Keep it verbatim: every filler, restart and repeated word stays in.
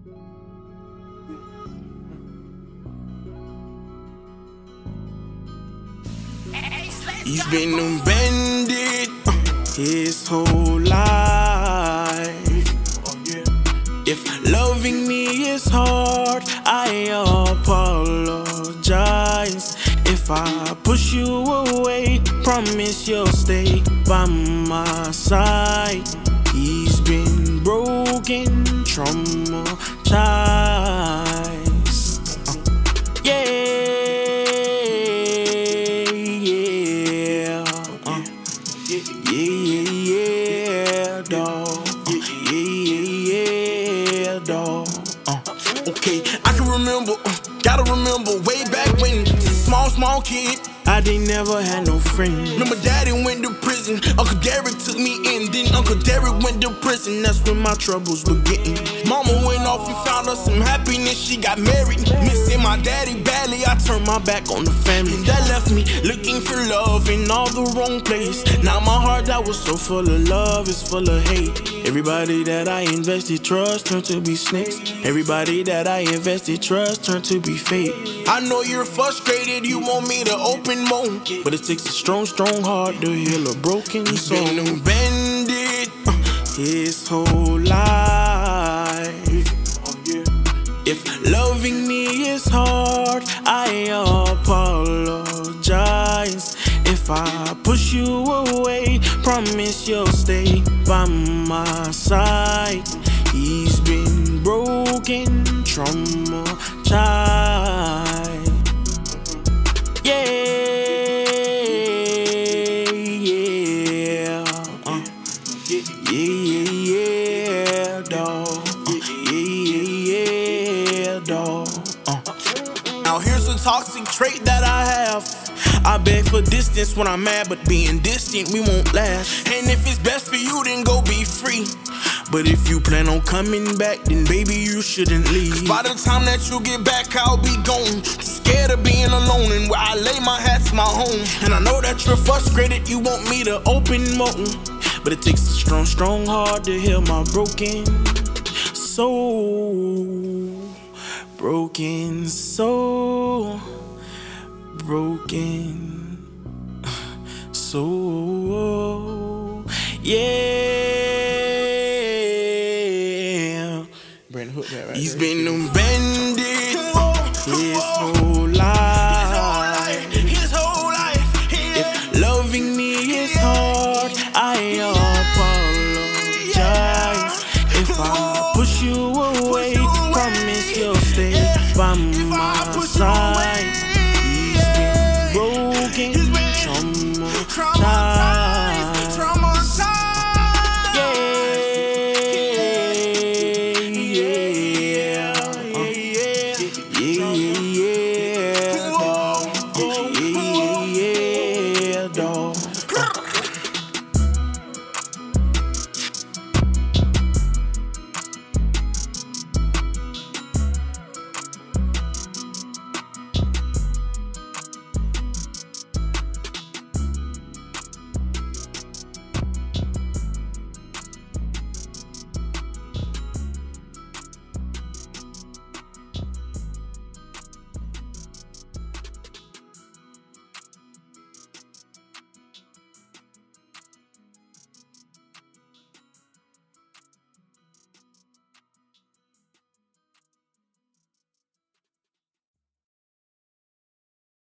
He's been unbended uh, his whole life. If loving me is hard, I apologize. If I push you away, promise you'll stay by my side. He's been broken, traumatized. Uh, yeah, yeah, uh, yeah, yeah, yeah, dog. Uh, yeah, yeah, yeah, dog. Uh, okay, I can remember, uh, gotta remember way back when, small, small kid. I didn't never had no friend. Remember daddy went to prison, Uncle Derek took me in, then Uncle Derek went to prison. That's when my troubles began. Mama went off and found us some happiness, she got married. Missing my daddy badly, I turned my back on the family. That left me looking for love in all the wrong place. Now my heart that was so full of love is full of hate. Everybody that I invested trust turned to be snakes. Everybody that I invested trust turned to be fake. I know you're frustrated, you want me to open more, but it takes a strong, strong heart to heal a broken soul. He's been unbended uh, his whole life. If loving me is hard, I apologize. If I push you away, promise you'll stay by my side. He's been broken, traumatized. Yeah, yeah, uh, yeah, yeah, yeah, dog. Uh, yeah, yeah, yeah, dog. Uh. Now here's a toxic trait that I have. I beg for distance when I'm mad, but being distant we won't last. And if it's best for you, then go be free. But if you plan on coming back, then baby you shouldn't leave. By the time that you get back, I'll be gone. Scared of being alone, and where I lay my hat's my home. And I know that you're frustrated, you want me to open more, but it takes a strong, strong heart to heal my broken soul. Broken soul. Broken soul. Yeah. Brandon Hook, that right? He's been unbended.